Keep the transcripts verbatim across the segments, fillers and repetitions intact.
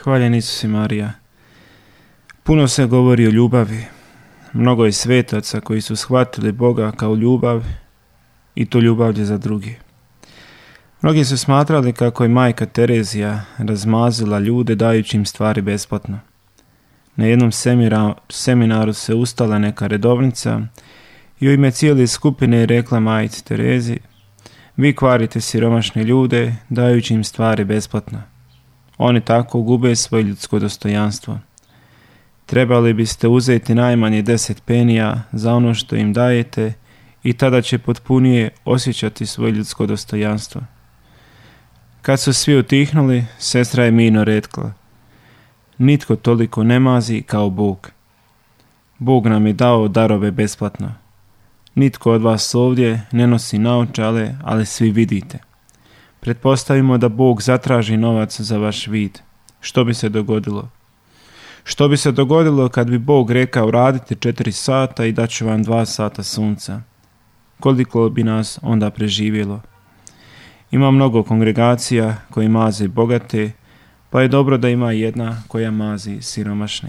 Hvaljen Isus i Marija. Puno se govori o ljubavi. Mnogo je svetaca koji su shvatili Boga kao ljubav i to ljubavlje za drugi. Mnogi su smatrali kako je majka Terezija razmazila ljude dajući im stvari besplatno. Na jednom semira, seminaru se ustala neka redovnica i u ime cijele skupine je rekla majci Terezi: vi kvarite siromašne ljude dajući im stvari besplatno. Oni tako gube svoje ljudsko dostojanstvo. Trebali biste uzeti najmanje deset penija za ono što im dajete i tada će potpunije osjećati svoje ljudsko dostojanstvo. Kad su svi utihnuli, sestra je mirno rekla: nitko toliko ne mazi kao Bog. Bog nam je dao darove besplatno. Nitko od vas ovdje ne nosi naočale, ali svi vidite. Pretpostavimo da Bog zatraži novac za vaš vid. Što bi se dogodilo? Što bi se dogodilo kad bi Bog rekao radite četiri sata i daću vam dva sata sunca? Koliko bi nas onda preživjelo? Ima mnogo kongregacija koji maze bogate, pa je dobro da ima jedna koja mazi siromašne.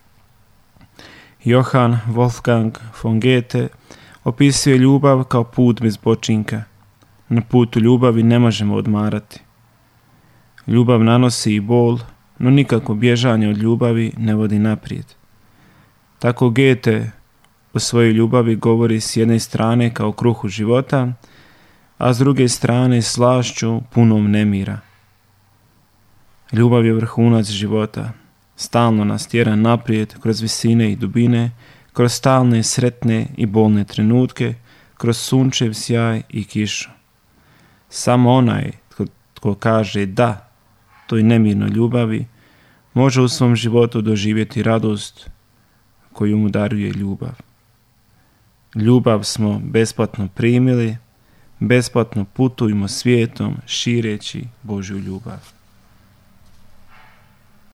Johann Wolfgang von Goethe opisuje ljubav kao put bez počinka. Na putu ljubavi ne možemo odmarati. Ljubav nanosi i bol, no nikako bježanje od ljubavi ne vodi naprijed. Tako Goethe o svojoj ljubavi govori s jedne strane kao kruhu života, a s druge strane slašću punom nemira. Ljubav je vrhunac života. Stalno nas tjera naprijed kroz visine i dubine, kroz stalne sretne i bolne trenutke, kroz sunčev sjaj i kišu. Samo onaj tko, tko kaže da toj nemirnoj ljubavi može u svom životu doživjeti radost koju mu daruje ljubav. Ljubav smo besplatno primili, besplatno putujmo svijetom šireći Božju ljubav.